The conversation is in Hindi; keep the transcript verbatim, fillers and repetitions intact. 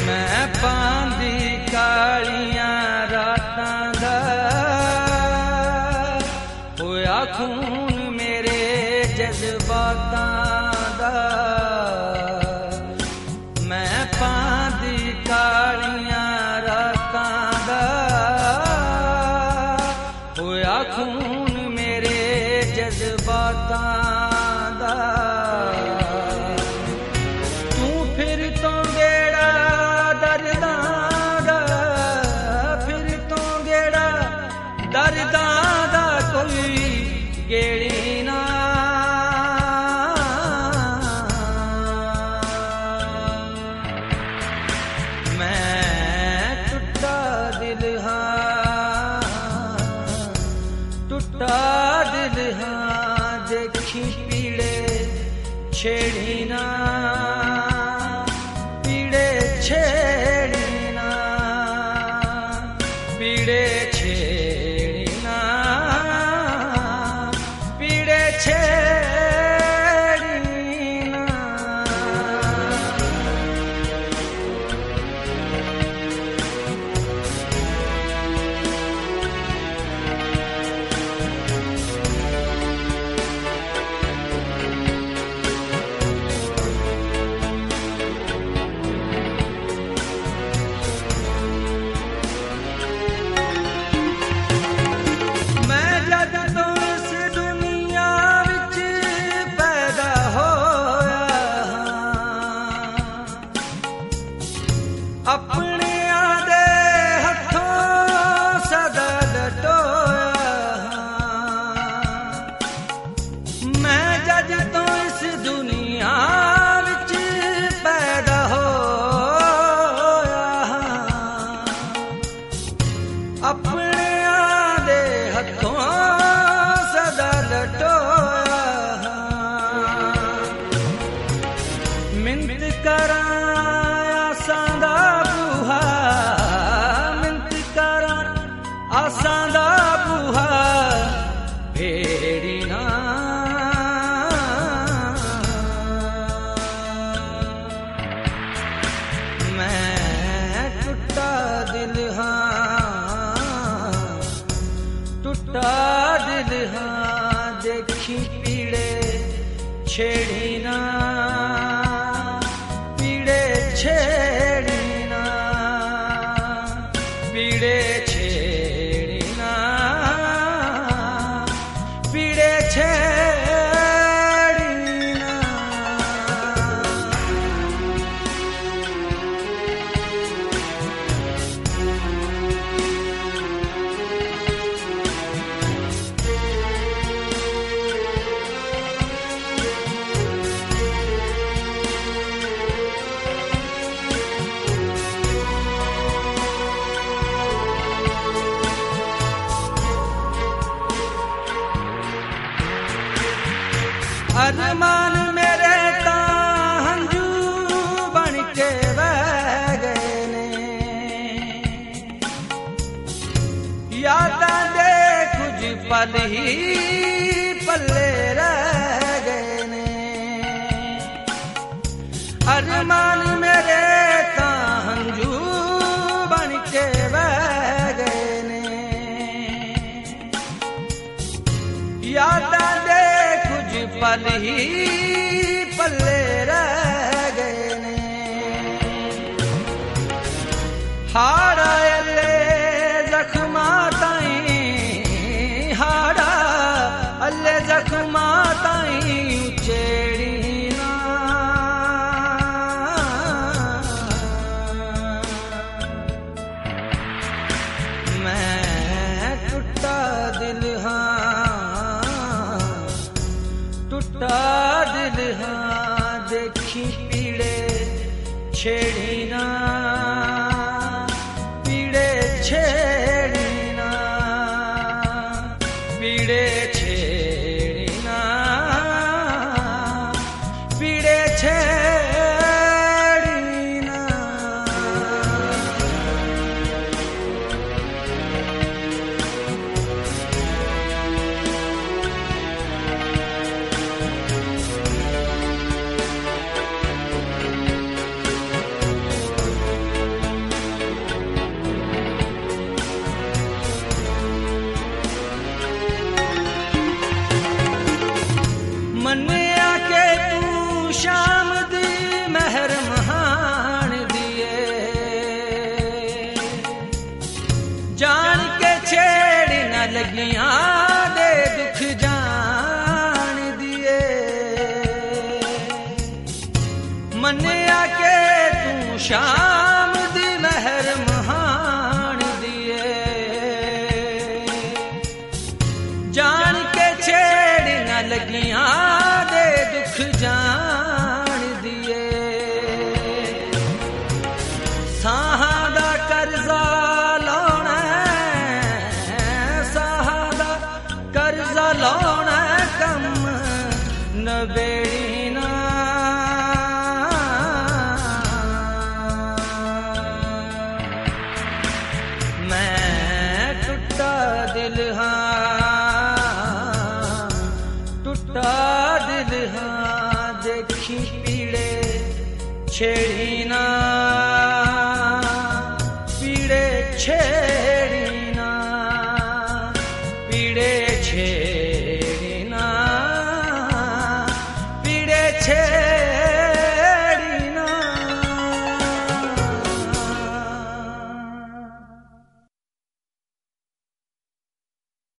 मैं पांदी कालियां रातां दा होया खून मेरे जज्बातां दा। मैं पांदी कालियां रातां दा होया खून मेरे जज्बातां दा। तू फिर तो गेड़ा दर्दां दा, फिर तो गेड़ा दर्दां दा कोई गेड़ी ना। मैं टुटा दिल हां, टुटा दिल हां, देखी पीड़े छेड़ी ना, पीड़े छेड़ी ना, पीड़े छेड़ी ना, पीड़े छेड़ी ना। मैं जद तो इस दुनिया विच पैदा होया हां, अपने आदे हथों सदा लटोया हां। मैं जद तो इस दुनिया विच पैदा होया हां, अपने आदे हथों सदा लटोया हां। मिन्नत करां आसां दा बूहा, मिन्नत करां आसां दा बूहा भेड़ी ना। मैं टुटा दिल हां, टुटा दिल हां, देखी पीड़े छेड़ी ना, पीड़े छेड़ी ना, पीड़े छेड़ी ना, पीड़े छेड़ी ना। अरमान मेरे तां हंजू बन के बह गए ने, यादां दे कुछ पल ही पल्ले रह गए ने। अरमान मेरे तां हंजू बन के बह गए ने, यादां दे कुछ पल ही पल्ले रह गए ने। हाड़ा अल्ले जख्मां ताईं, हाड़ा अल्ले जख्मां ताईं उचेड़ी ना। मैं टुटा दिल हां, टुटा दिल हां, देखी पीड़े छेड़ी ना, पीड़े छेड़ी ना, पीड़े छेड़ी ना, पीड़े छेड़ी ना। लगियां दे दुख जान दिए मन्निया के तू शाम दी महर महान दिए जान के छेड़ न लगियां दे दुख जान दिए साहां दा कर्जा लाउणा साहां दा कर्जा लाउणा कम नबेड़ी ना मैं टुटा दिल हाँ टुटा दिल हाँ देखी पीड़े छेड़ी ना पीड़े छेड़ी ना पीड़े छेड़ी ना पीड़े छेड़ी